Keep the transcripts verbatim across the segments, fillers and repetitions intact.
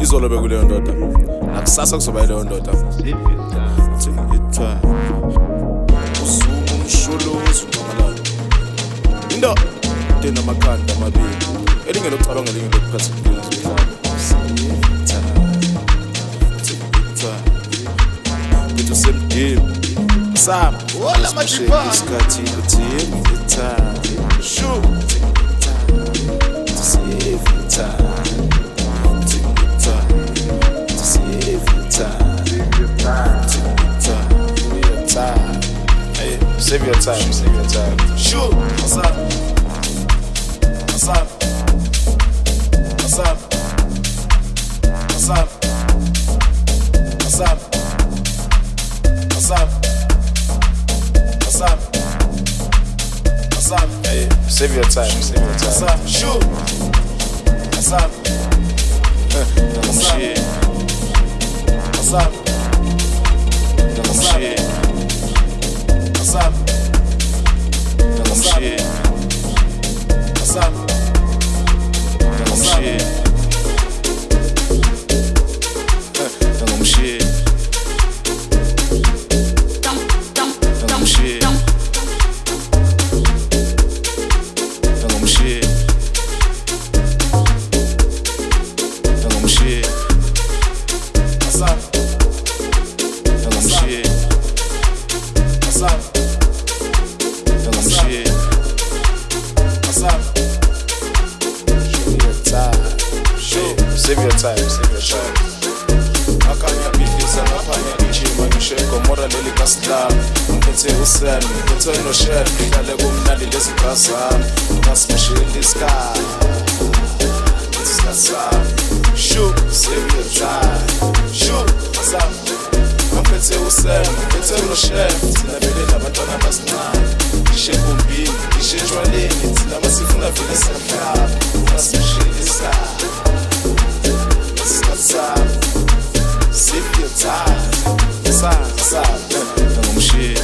izolo bekuleyo ndoda nakusasa kuzoba yileyo ndoda usuku umshuluzi untomalalo indo tena makhanda amabili elinge lokucabanga elinge lokuphatha impilo zomhlaba bethu semdeep sam wala majipa isikhathi uthini time shu save time Save your time, save your time. Shoot, what's up? What's up? What's up? What's up? What's up? What's up? What's up? What's up? Hey, save your time, save your time. What's up? Shoot. What's up? What's up? What's up? What's up? What's up? What's up? What's up? What's up? Dumb shit. Dumb shit. Dumb shit. Dumb shit. What's up? Dumb shit. What's up? Dumb shit. What's up? Show your time. Show. Save your time. Save your time. Akanya bidisa ngapanya ichima ngisheko mora leli kaslam. Ngiphethe usani, ngiphethe no share, ngidlale kumnandi lezi gazami. Ngasmashile the sky. This is up. Show. Save your time. Show. What's up? Ngiphethe usani, ngiphethe no share, sinabele nabantwana basincane. Ngishe kumbini, ngishe ejwaleni, thina masifuna vele samhlaba. Ngasmashile the sky. This is up. Save your time. Time, time. Dumb shit.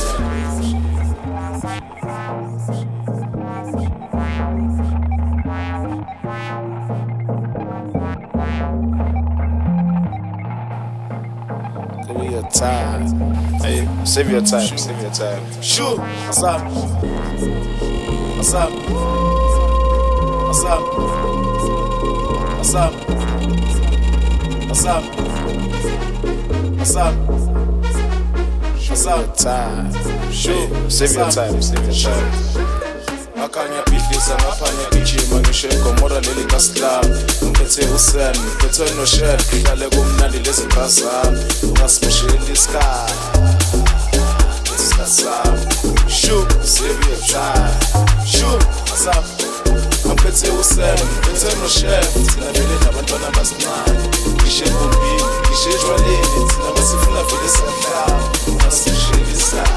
Give me your time. Hey, save your time. Save your time. Shoot. What's up? What's up? What's up? What's up? What's up? What's up? What's up? Time. Shoot. Save your time. Save your time. Akanya bidisa ngapanya ichima ngisheko mora leli kaslam. Ngiphethe usani, ngiphethe no share, ngidlale kumnandi lezi gazami. Ngasmashile the sky. This is up. Shoot. Save your time. Shoot. What's up? Ngiphethe usani, ngiphethe no share, sinabele nabantwana basincane. Ngishe kumbini, ngishe ejwaleni, thina masifuna vele samhlaba. Ngasmashile the sky.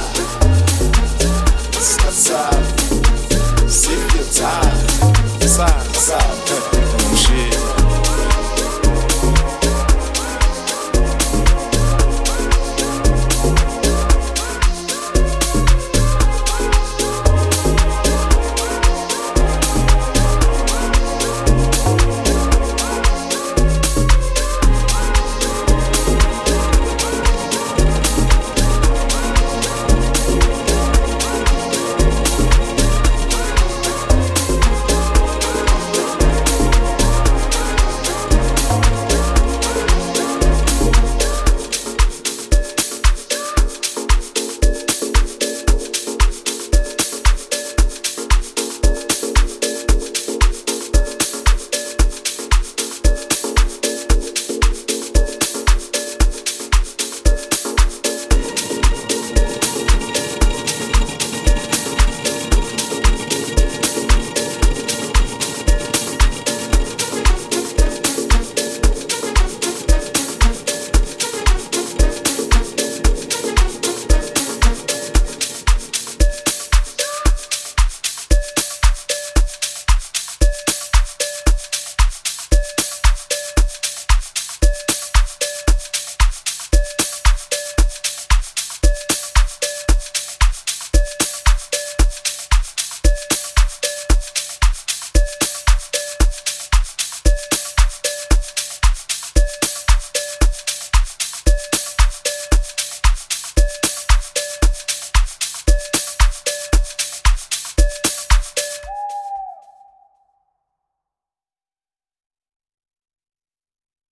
This is up. Save your time. Time, time.